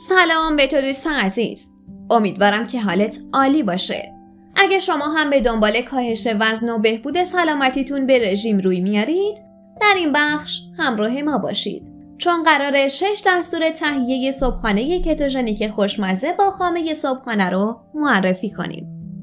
سلام به تو دوست عزیز. امیدوارم که حالت عالی باشه. اگه شما هم به دنبال کاهش وزن و بهبود سلامتیتون به رژیم روی میارید، در این بخش همراه ما باشید. چون قراره 6 دستور تهیه صبحانه کتوژنیک خوشمزه با خامه صبحانه رو معرفی کنیم.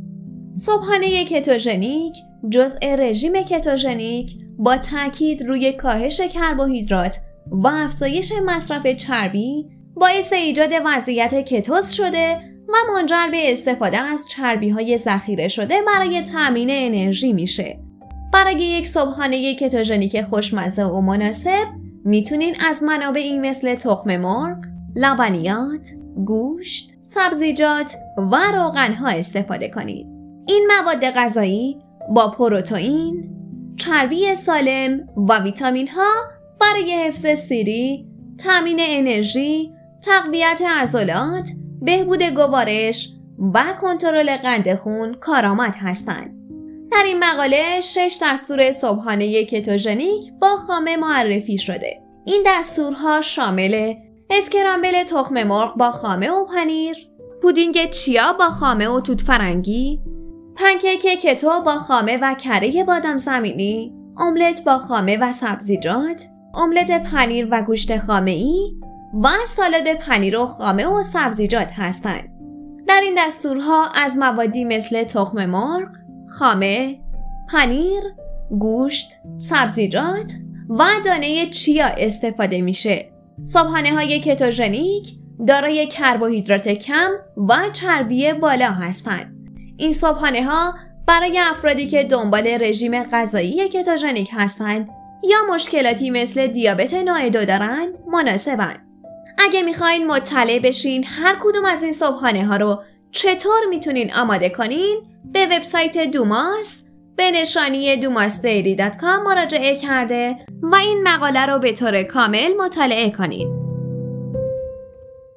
صبحانه کتوژنیک جزء رژیم کتوژنیک با تاکید روی کاهش کربوهیدرات و افزایش مصرف چربی باعث ایجاد وضعیت کتوز شده و منجر به استفاده از چربی‌های ذخیره شده برای تامین انرژی میشه. برای یک صبحانه کتوژنیک خوشمزه و مناسب میتونین از منابعی مثل تخم مرغ، لبنیات، گوشت، سبزیجات و روغن‌ها استفاده کنید. این مواد غذایی با پروتئین، چربی سالم و ویتامین‌ها برای حفظ سیری، تامین انرژی، تقویت عضلات، بهبود گوارش و کنترل قند خون کارآمد هستند. در این مقاله 6 دستور صبحانه کتوژنیک با خامه معرفی شده. این دستورها شامل اسکرامبل تخم مرغ با خامه و پنیر، پودینگ چیا با خامه و توت فرنگی، پنکیک کتو با خامه و کره بادام زمینی، املت با خامه و سبزیجات، املت پنیر و گوشت خامه‌ای و سالاد پنیر و خامه و سبزیجات هستند. در این دستورها از موادی مثل تخم مرغ، خامه، پنیر، گوشت، سبزیجات و دانه چیا استفاده میشه. صبحانه‌های کتوژنیک دارای کربوهیدرات کم و چربی بالا هستند. این صبحانه‌ها برای افرادی که دنبال رژیم غذایی کتوژنیک هستند یا مشکلاتی مثل دیابت نوع 2 دارن مناسبن. اگه میخواین مطلع بشین هر کدوم از این صبحانه‌ها رو چطور میتونین آماده کنین، به وبسایت دوماس به نشانی domasdaily.com مراجعه کرده و این مقاله رو به طور کامل مطالعه کنین.